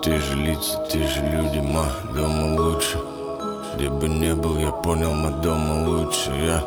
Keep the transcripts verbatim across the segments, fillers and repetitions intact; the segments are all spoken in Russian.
те же лица, те же люди, ма, дома лучше. Где бы не был, я понял, ма, дома лучше. Я,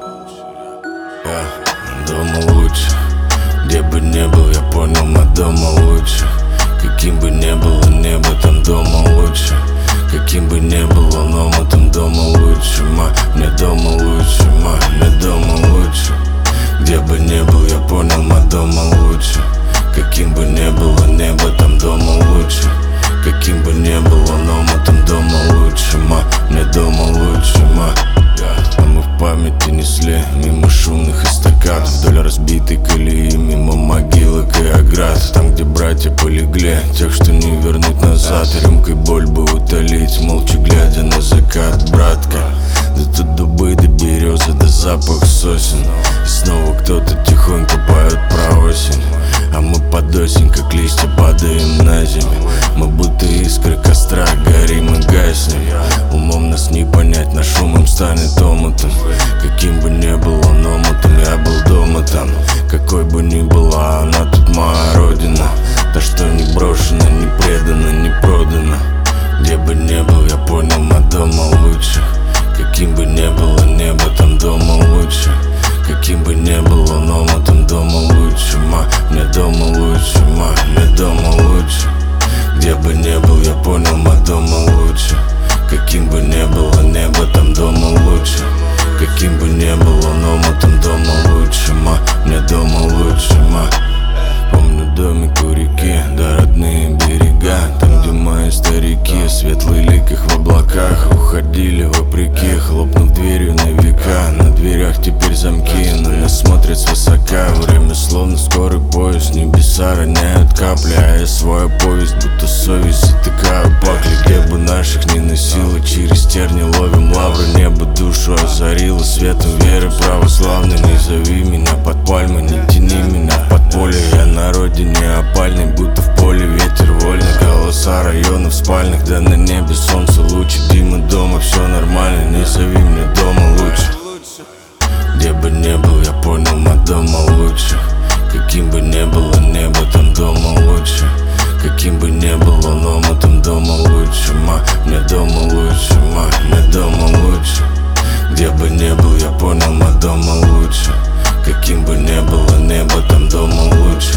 я, дома лучше. Где бы не был, я понял, ма, дома лучше. Каким бы не было небо, там дома лучше. Каким бы не было, но мы там дома лучше, ма. Мне дома лучше, ма, мне дома лучше. Где бы не был, я понял, ма, дома лучше. Каким бы не было небо, там дома лучше. Каким бы не было, но мы там дома лучше, ма. Мне дома лучше, ма. А мы в памяти несли мимо шумных эстакад, вдоль разбитой колеи, мимо могилок и оград. Там, где братья полегли, тех, что не вернуть назад. Рюмкой боль бы утолить, молча глядя на закат, братка. Да тут дубы, да березы, да запах сосен. И снова кто-то тихонько поет про осень. А мы под осень, как листья, падаем на землю. Мы будто искры костра, горим и гаснем. Умом нас не понять, наш ум им станет омутом. Каким бы ни было, но омутом я был дома там. Какой бы ни была она, тут моя родина. Та, что не брошена, не предана, не продана. Где бы не был, я понял, ма, дома лучше. Каким бы ни было небо, там дома лучше. Каким бы ни было, но мы там дома лучше, ма. Мне дома лучше, ма, мне дома лучше. Где бы не был, я понял, ма, дома лучше. Каким бы ни было небо, там дома лучше. Каким бы ни было, но мы там дома лучше, ма. Мне дома лучше, ма. Помню домик у реки, да родные берега. Там, где мои старики, светлый лик их в облаках. Уходили вопреки, хлопнув дверью на века. На дверях теперь замки, на нас смотрят свысока. Время словно скорый поезд, небеса роняют капли. А я свою повесть, будто совесть затыкаю пакли. Где бы наших не носило, через терни ловим лавры. Небо душу озарило светом веры православной. Не зови меня под пальмы, не тяни меня в подполье. Я на родине опальный, будто в поле ветер вольный. Голоса районов спальных, да на небе солнце лучик. Дима дома, все нормально, не зови мне дома лучше. Где бы не был, я понял, ма, дома лучше. Каким бы ни было небо, там дома лучше. Каким бы ни было, но мы там дома лучше, ма. Мне дома лучше, ма, мне дома лучше. Где бы ни был, я понял, ма, дома лучше. Каким бы ни было небо, там дома лучше.